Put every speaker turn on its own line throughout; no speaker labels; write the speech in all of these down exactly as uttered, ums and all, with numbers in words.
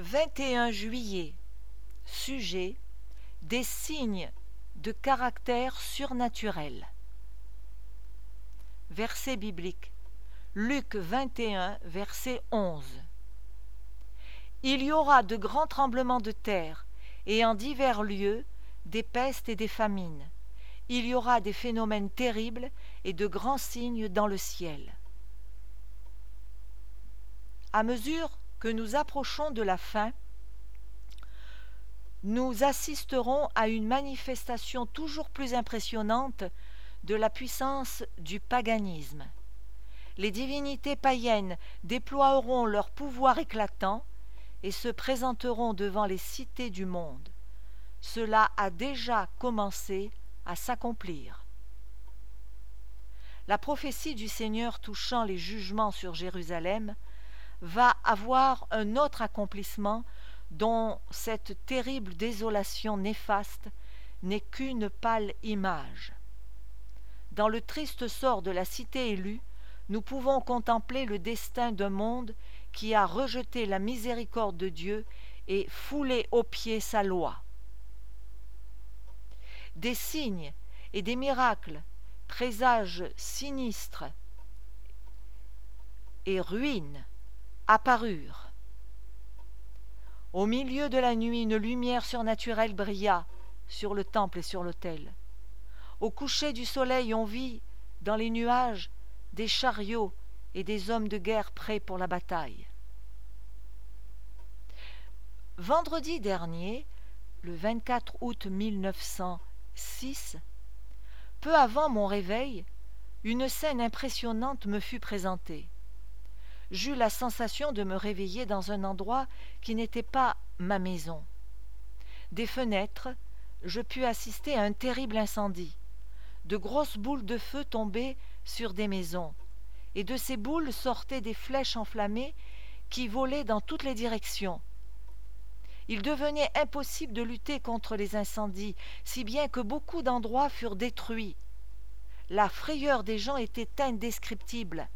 vingt et un juillet. Sujet: des signes de caractère surnaturel. Verset biblique. Luc vingt et un, verset onze. Il y aura de grands tremblements de terre, et en divers lieux, des pestes et des famines. Il y aura des phénomènes terribles et de grands signes dans le ciel. À mesure que nous approchons de la fin, nous assisterons à une manifestation toujours plus impressionnante de la puissance du paganisme. Les divinités païennes déploieront leur pouvoir éclatant et se présenteront devant les cités du monde. Cela a déjà commencé à s'accomplir. La prophétie du Seigneur touchant les jugements sur Jérusalem va avoir un autre accomplissement dont cette terrible désolation néfaste n'est qu'une pâle image. Dans le triste sort de la cité élue, nous pouvons contempler le destin d'un monde qui a rejeté la miséricorde de Dieu et foulé aux pieds sa loi. Des signes et des miracles, présages sinistres et ruines apparurent. Au milieu de la nuit, une lumière surnaturelle brilla sur le temple et sur l'autel. Au coucher du soleil, on vit dans les nuages des chariots et des hommes de guerre prêts pour la bataille. Vendredi dernier, le vingt-quatre août mille neuf cent six, peu avant mon réveil, une scène impressionnante me fut présentée. J'eus la sensation de me réveiller dans un endroit qui n'était pas ma maison. Des fenêtres, je pus assister à un terrible incendie. De grosses boules de feu tombaient sur des maisons, et de ces boules sortaient des flèches enflammées qui volaient dans toutes les directions. Il devenait impossible de lutter contre les incendies, si bien que beaucoup d'endroits furent détruits. La frayeur des gens était indescriptible.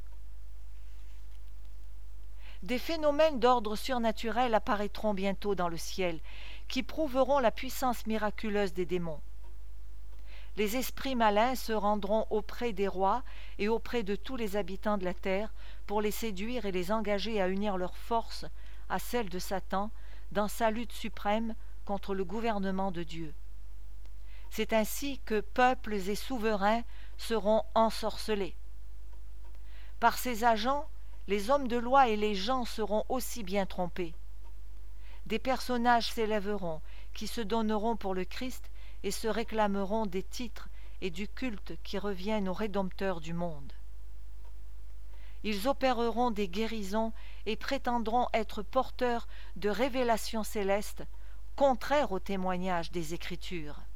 Des phénomènes d'ordre surnaturel apparaîtront bientôt dans le ciel, qui prouveront la puissance miraculeuse des démons. Les esprits malins se rendront auprès des rois et auprès de tous les habitants de la terre pour les séduire et les engager à unir leurs forces à celles de Satan dans sa lutte suprême contre le gouvernement de Dieu. C'est ainsi que peuples et souverains seront ensorcelés. Par ces agents, les hommes de loi et les gens seront aussi bien trompés. Des personnages s'élèveront, qui se donneront pour le Christ et se réclameront des titres et du culte qui reviennent au Rédempteur du monde. Ils opéreront des guérisons et prétendront être porteurs de révélations célestes, contraires au témoignage des Écritures.